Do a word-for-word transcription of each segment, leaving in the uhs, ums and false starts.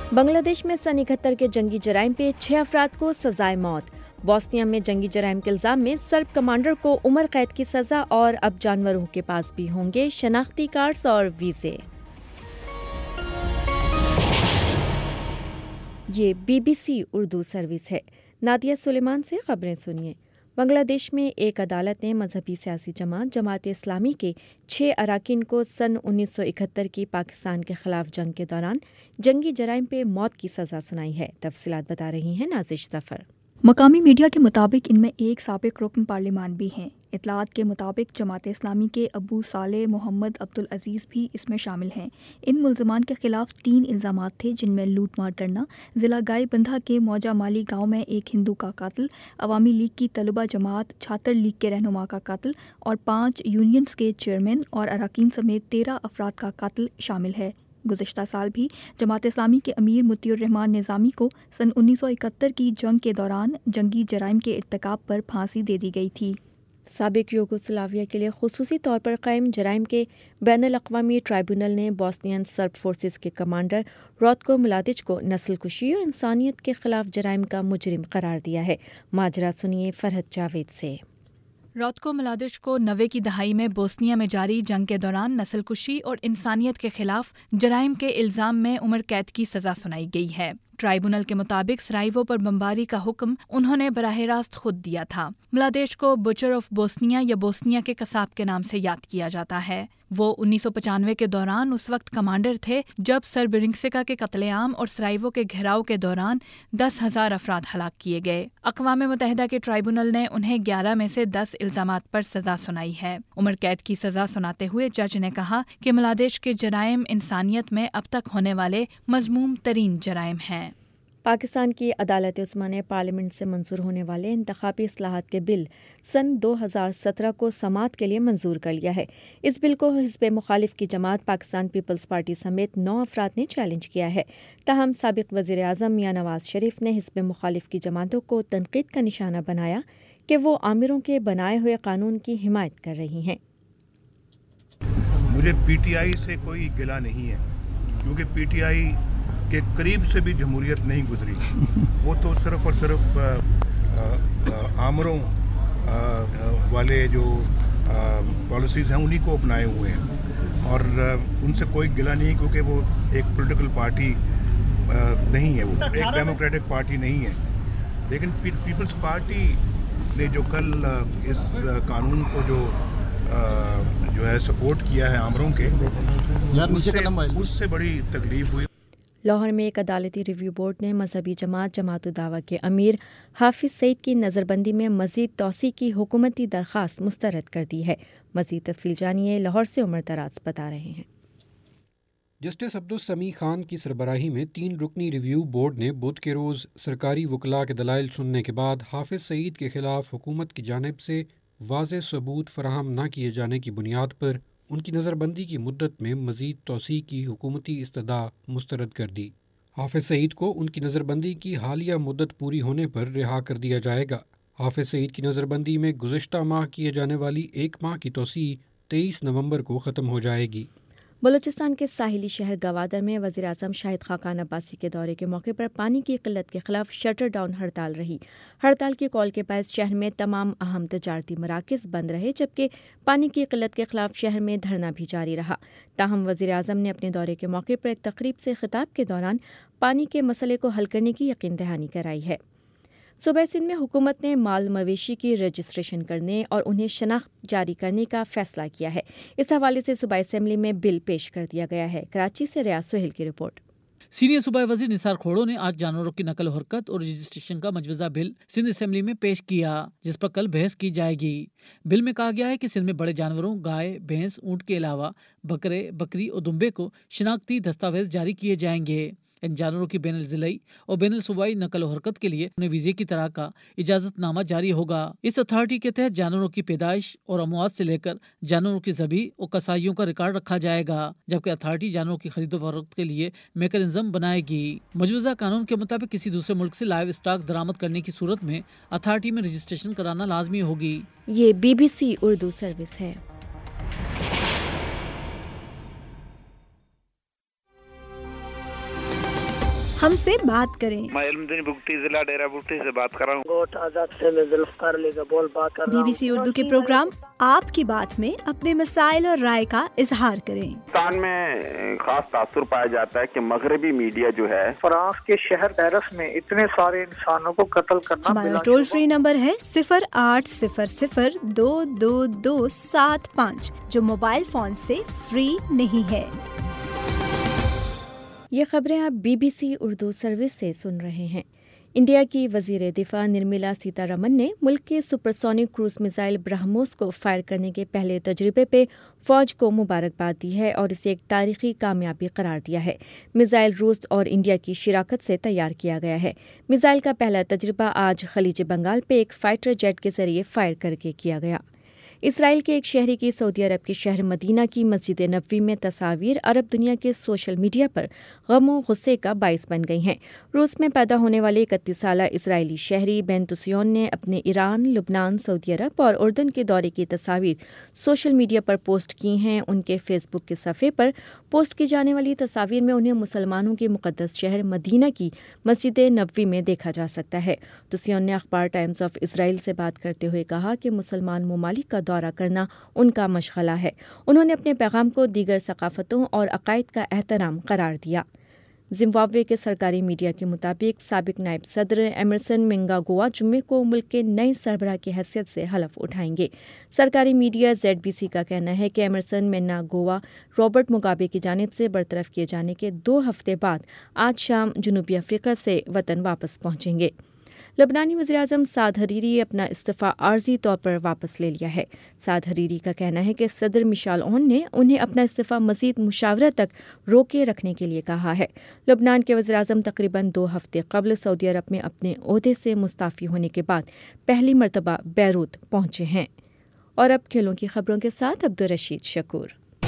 بنگلہ دیش میں سن اکہتر کے جنگی جرائم پہ چھ افراد کو سزائے موت۔ بوسنیا میں جنگی جرائم کے الزام میں سرب کمانڈر کو عمر قید کی سزا، اور اب جانوروں کے پاس بھی ہوں گے شناختی کارڈز اور ویزے۔ یہ B B C Urdu service ہے۔ نادیہ سلیمان سے خبریں سنیے۔ بنگلہ دیش میں ایک عدالت نے مذہبی سیاسی جماعت جماعت اسلامی کے چھ اراکین کو سن انیس سو اکہتر کی پاکستان کے خلاف جنگ کے دوران جنگی جرائم پہ موت کی سزا سنائی ہے۔ تفصیلات بتا رہی ہیں نازش ظفر۔ مقامی میڈیا کے مطابق ان میں ایک سابق رکن پارلیمان بھی ہیں۔ اطلاعات کے مطابق جماعت اسلامی کے ابو صالح محمد عبدالعزیز بھی اس میں شامل ہیں۔ ان ملزمان کے خلاف تین الزامات تھے، جن میں لوٹ مار کرنا، ضلع گائے بندھا کے موجہ مالی گاؤں میں ایک ہندو کا قتل، عوامی لیگ کی طلبہ جماعت چھاتر لیگ کے رہنما کا قتل اور پانچ یونینز کے چیئرمین اور اراکین سمیت تیرہ افراد کا قتل شامل ہے۔ گزشتہ سال بھی جماعت اسلامی کے امیر مطیع الرحمان نظامی کو سن انیس سو اکہتر کی جنگ کے دوران جنگی جرائم کے ارتکاب پر پھانسی دے دی گئی تھی۔ سابق یوگوسلاویہ کے لیے خصوصی طور پر قائم جرائم کے بین الاقوامی ٹرائبیونل نے بوسنین سرب فورسز کے کمانڈر راتکو ملادچ کو نسل کشی اور انسانیت کے خلاف جرائم کا مجرم قرار دیا ہے۔ ماجرا سنیے فرحت جاوید سے۔ راتکو ملادچ کو نوے کی دہائی میں بوسنیا میں جاری جنگ کے دوران نسل کشی اور انسانیت کے خلاف جرائم کے الزام میں عمر قید کی سزا سنائی گئی ہے۔ ٹرائبونل کے مطابق سرائیوو پر بمباری کا حکم انہوں نے براہ راست خود دیا تھا۔ ملادیش کو بچر آف بوسنیا یا بوسنیا کے قصاب کے نام سے یاد کیا جاتا ہے۔ وہ انیس سو پچانوے کے دوران اس وقت کمانڈر تھے جب سربرنکسکا کے قتل عام اور سرائیوو کے گھیراؤ کے دوران دس ہزار افراد ہلاک کیے گئے۔ اقوام متحدہ کے ٹرائبونل نے انہیں گیارہ میں سے دس الزامات پر سزا سنائی ہے۔ عمر قید کی سزا سناتے ہوئے جج نے کہا کہ ملادیش کے جرائم انسانیت میں اب تک ہونے والے مذموم ترین جرائم ہیں۔ پاکستان کی عدالت عظمیٰ نے پارلیمنٹ سے منظور ہونے والے انتخابی اصلاحات کے بل سن دو ہزار سترہ کو سماعت کے لیے منظور کر لیا ہے۔ اس بل کو حزب مخالف کی جماعت پاکستان پیپلز پارٹی سمیت نو افراد نے چیلنج کیا ہے۔ تاہم سابق وزیر اعظم میاں نواز شریف نے حزب مخالف کی جماعتوں کو تنقید کا نشانہ بنایا کہ وہ آمروں کے بنائے ہوئے قانون کی حمایت کر رہی ہیں۔ مجھے پی ٹی آئی سے کوئی گلہ نہیں ہے، کیونکہ پی ٹی آئی کے قریب سے بھی جمہوریت نہیں گزری۔ وہ تو صرف اور صرف آمروں والے جو پالیسیز ہیں انہی کو اپنائے ہوئے ہیں، اور ان سے کوئی گلہ نہیں، کیونکہ وہ ایک پولیٹیکل پارٹی نہیں ہے، وہ ایک ڈیموکریٹک پارٹی نہیں ہے۔ لیکن پیپلز پارٹی نے جو کل اس قانون کو جو جو ہے سپورٹ کیا ہے آمروں کے، اس سے بڑی تکلیف ہوئی۔ لاہور میں ایک عدالتی ریویو بورڈ نے مذہبی جماعت جماعت الدعوہ کے امیر حافظ سعید کی نظر بندی میں مزید توسیع کی حکومتی درخواست مسترد کر دی ہے۔ مزید تفصیل جانیے، لاہور سے عمر دراز بتا رہے ہیں۔ جسٹس عبدالسمیع خان کی سربراہی میں تین رکنی ریویو بورڈ نے بدھ کے روز سرکاری وکلاء کے دلائل سننے کے بعد حافظ سعید کے خلاف حکومت کی جانب سے واضح ثبوت فراہم نہ کیے جانے کی بنیاد پر ان کی نظر بندی کی مدت میں مزید توسیع کی حکومتی استدعا مسترد کر دی۔ حافظ سعید کو ان کی نظر بندی کی حالیہ مدت پوری ہونے پر رہا کر دیا جائے گا۔ حافظ سعید کی نظر بندی میں گزشتہ ماہ کیے جانے والی ایک ماہ کی توسیع تیئیس نومبر کو ختم ہو جائے گی۔ بلوچستان کے ساحلی شہر گوادر میں وزیر اعظم شاہد خاقان عباسی کے دورے کے موقع پر پانی کی قلت کے خلاف شٹر ڈاؤن ہڑتال رہی۔ ہڑتال کی کال کے باعث شہر میں تمام اہم تجارتی مراکز بند رہے، جبکہ پانی کی قلت کے خلاف شہر میں دھرنا بھی جاری رہا۔ تاہم وزیر اعظم نے اپنے دورے کے موقع پر ایک تقریب سے خطاب کے دوران پانی کے مسئلے کو حل کرنے کی یقین دہانی کرائی ہے۔ صوبہ سندھ میں حکومت نے مال مویشی کی رجسٹریشن کرنے اور انہیں شناخت جاری کرنے کا فیصلہ کیا ہے۔ اس حوالے سے صوبائی اسمبلی میں بل پیش کر دیا گیا ہے۔ کراچی سے ریاض سہیل کی رپورٹ۔ سینئر صوبائی وزیر نثار کھوڑو نے آج جانوروں کی نقل و حرکت اور رجسٹریشن کا مجوزہ بل سندھ اسمبلی میں پیش کیا، جس پر کل بحث کی جائے گی۔ بل میں کہا گیا ہے کہ سندھ میں بڑے جانوروں گائے، بھینس، اونٹ کے علاوہ بکرے، بکری اور دمبے کو شناختی دستاویز جاری کیے جائیں گے۔ ان جانوروں کی بین الضلعی اور بین الصوبائی نقل و حرکت کے لیے انہیں ویزے کی طرح کا اجازت نامہ جاری ہوگا۔ اس اتھارٹی کے تحت جانوروں کی پیدائش اور اموات سے لے کر جانوروں کی ذبح اور کسائیوں کا ریکارڈ رکھا جائے گا، جبکہ اتھارٹی جانوروں کی خرید و فروخت کے لیے میکانزم بنائے گی۔ مجوزہ قانون کے مطابق کسی دوسرے ملک سے لائیو اسٹاک درآمد کرنے کی صورت میں اتھارٹی میں رجسٹریشن کرانا لازمی ہوگی۔ یہ B B C Urdu service ہے۔ ہم سے بات کریں۔ میں علم دین بگٹی ضلع ڈیرہ بگٹی سے بات کر رہا ہوں۔ گوٹ آزاد سے میں ذوالفقار علی کا بول بات کر رہا ہوں۔ بی بی سی اردو کے پروگرام آپ کی بات میں اپنے مسائل اور رائے کا اظہار کریں۔ پاکستان میں خاص تاثر پایا جاتا ہے کہ مغربی میڈیا جو ہے فرانس کے شہر پیرس میں اتنے سارے انسانوں کو قتل کرنا۔ ہمارا ٹول فری نمبر ہے صفر آٹھ صفر صفر دو دو دو سات پانچ، جو موبائل فون سے فری نہیں ہے۔ یہ خبریں آپ B B C Urdu service سے سن رہے ہیں۔ انڈیا کی وزیر دفاع نرملا سیتا رمن نے ملک کے سپرسونک کروز میزائل برہموس کو فائر کرنے کے پہلے تجربے پہ فوج کو مبارکباد دی ہے اور اسے ایک تاریخی کامیابی قرار دیا ہے۔ میزائل روس اور انڈیا کی شراکت سے تیار کیا گیا ہے۔ میزائل کا پہلا تجربہ آج خلیج بنگال پہ ایک فائٹر جیٹ کے ذریعے فائر کر کے کیا گیا۔ اسرائیل کے ایک شہری کی سعودی عرب کے شہر مدینہ کی مسجد نبوی میں تصاویر عرب دنیا کے سوشل میڈیا پر غم و غصے کا باعث بن گئی ہیں۔ روس میں پیدا ہونے والے اکتیس سالہ اسرائیلی شہری بین تسیون نے اپنے ایران، لبنان، سعودی عرب اور اردن کے دورے کی تصاویر سوشل میڈیا پر پوسٹ کی ہیں۔ ان کے فیس بک کے صفحے پر پوسٹ کی جانے والی تصاویر میں انہیں مسلمانوں کے مقدس شہر مدینہ کی مسجد نبوی میں دیکھا جا سکتا ہے۔ تسیون نے اخبار ٹائمز آف اسرائیل سے بات کرتے ہوئے کہا کہ مسلمان ممالک کا دورہ کرنا ان کا مشغلہ ہے۔ انہوں نے اپنے پیغام کو دیگر ثقافتوں اور عقائد کا احترام قرار دیا۔ زمبابوے کے سرکاری میڈیا کے مطابق سابق نائب صدر ایمرسن منگاگوا جمعے کو ملک کے نئے سربراہ کی حیثیت سے حلف اٹھائیں گے۔ سرکاری میڈیا زیڈ بی سی کا کہنا ہے کہ ایمرسن منگاگوا رابرٹ مگابے کی جانب سے برطرف کیے جانے کے دو ہفتے بعد آج شام جنوبی افریقہ سے وطن واپس پہنچیں گے۔ لبنانی وزیراعظم سعد حریری اپنا استعفیٰ عارضی طور پر واپس لے لیا ہے۔ سعد حریری کا کہنا ہے کہ صدر مشال عون نے انہیں اپنا استعفیٰ مزید مشاورت تک روکے رکھنے کے لیے کہا ہے۔ لبنان کے وزیراعظم تقریباً دو ہفتے قبل سعودی عرب میں اپنے عہدے سے مستعفی ہونے کے بعد پہلی مرتبہ بیروت پہنچے ہیں۔ اور اب کھیلوں کی خبروں کے ساتھ عبدالرشید شکور۔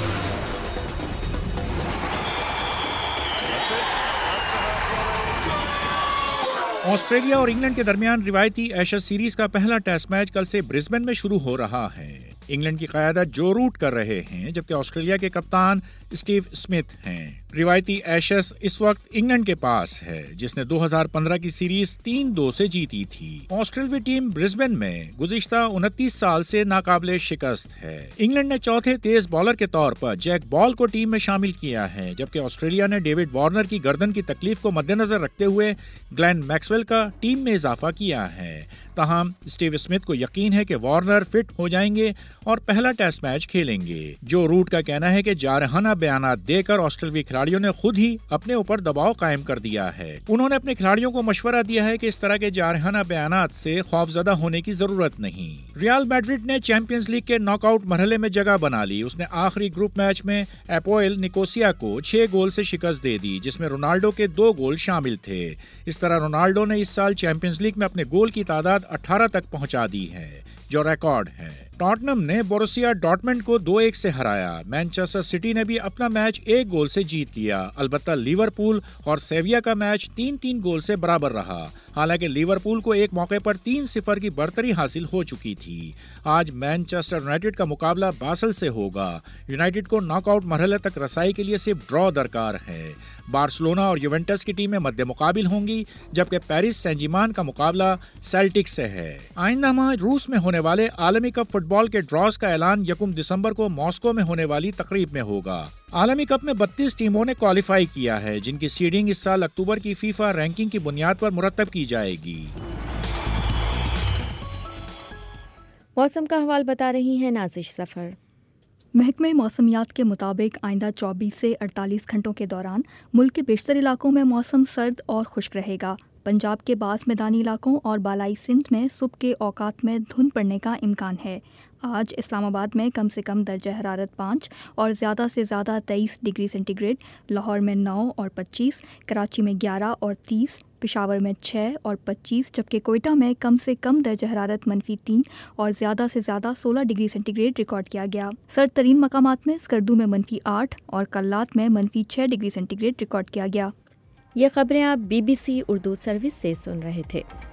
آسٹریلیا اور انگلینڈ کے درمیان روایتی ایشز سیریز کا پہلا ٹیسٹ میچ کل سے برسبن میں شروع ہو رہا ہے۔ انگلینڈ کی قیادت جو روٹ کر رہے ہیں جبکہ آسٹریلیا کے کپتان اسٹیو اسمتھ ہیں۔ روایتی ایشز اس وقت انگلینڈ کے پاس ہے جس نے دو ہزار پندرہ کی سیریز تین دو سے جیتی تھی۔ آسٹریلوی ٹیم برسبن میں گزشتہ انتیس سال سے ناقابل شکست ہے۔ انگلینڈ نے چوتھے تیز بالر کے طور پر جیک بال کو ٹیم میں شامل کیا ہے جبکہ آسٹریلیا نے ڈیوڈ وارنر کی گردن کی تکلیف کو مد نظر رکھتے ہوئے گلین میکسویل کا ٹیم میں اضافہ کیا ہے۔ تاہم اسٹیو اسمتھ کو یقین ہے کہ وارنر فٹ ہو جائیں گے اور پہلا ٹیسٹ میچ کھیلیں گے۔ جو روٹ کا کہنا ہے کہ جارحانہ بیانات دے کر آسٹریلوی کھلاڑیوں نے خود ہی اپنے اوپر دباؤ قائم کر دیا ہے۔ انہوں نے اپنے کھلاڑیوں کو مشورہ دیا ہے کہ اس طرح کے جارحانہ بیانات سے خوفزدہ ہونے کی ضرورت نہیں۔ ریال میڈرڈ نے چیمپئنز لیگ کے ناک آؤٹ مرحلے میں جگہ بنا لی۔ اس نے آخری گروپ میچ میں ایپوئل نکوسیا کو چھ گول سے شکست دے دی جس میں رونالڈو کے دو گول شامل تھے۔ اس طرح رونالڈو نے اس سال چیمپئنز لیگ میں اپنے گول کی تعداد اٹھارہ تک پہنچا دی ہے جو ریکارڈ ہے۔ ٹاٹنم نے بوروسیا ڈارٹمنڈ کو دو ایک سے ہرایا۔ مانچسٹر سٹی نے بھی اپنا میچ ایک گول سے جیت لیا۔ البتہ لیورپول اور سیویا کا میچ تین تین گول سے برابر رہا، حالانکہ لیورپول کو ایک موقع پر تین صفر کی برتری حاصل ہو چکی تھی۔ آج مانچسٹر یونائیٹڈ کا مقابلہ باسل سے ہوگا۔ یونائیٹڈ کو ناک آؤٹ مرحلے تک رسائی کے لیے صرف ڈرا درکار ہے۔ بارسلونا اور یوونٹس کی ٹیمیں مد مقابل ہوں گی جبکہ پیرس سین جرمین کا مقابلہ سیلٹک سے ہے۔ آئندہ ماہ روس میں ہونے والے عالمی کپ فٹ بال کے ڈراز کا اعلان یکم دسمبر کو ماسکو میں ہونے والی تقریب میں ہوگا۔ عالمی کپ میں بتیس ٹیموں نے کوالیفائی کیا ہے جن کی سیڈنگ اس سال اکتوبر کی فیفا رینکنگ کی بنیاد پر مرتب کی جائے گی۔ موسم کا حوال بتا رہی ہیں نازش سفر۔ محکمہ موسمیات کے مطابق آئندہ چوبیس سے اڑتالیس گھنٹوں کے دوران ملک کے بیشتر علاقوں میں موسم سرد اور خشک رہے گا۔ پنجاب کے بعض میدانی علاقوں اور بالائی سندھ میں صبح کے اوقات میں دھند پڑنے کا امکان ہے۔ آج اسلام آباد میں کم سے کم درجہ حرارت پانچ اور زیادہ سے زیادہ تیئیس ڈگری سینٹی گریڈ، لاہور میں نو اور پچیس، کراچی میں گیارہ اور تیس، پشاور میں چھ اور پچیس، جبکہ کوئٹہ میں کم سے کم درجہ حرارت منفی تین اور زیادہ سے زیادہ سولہ ڈگری سینٹی گریڈ ریکارڈ کیا گیا۔ سرد ترین مقامات میں اسکردو میں منفی آٹھ اور کلات میں منفی چھ ڈگری سینٹی گریڈ ریکارڈ کیا گیا۔ یہ خبریں آپ B B C Urdu service سے سن رہے تھے۔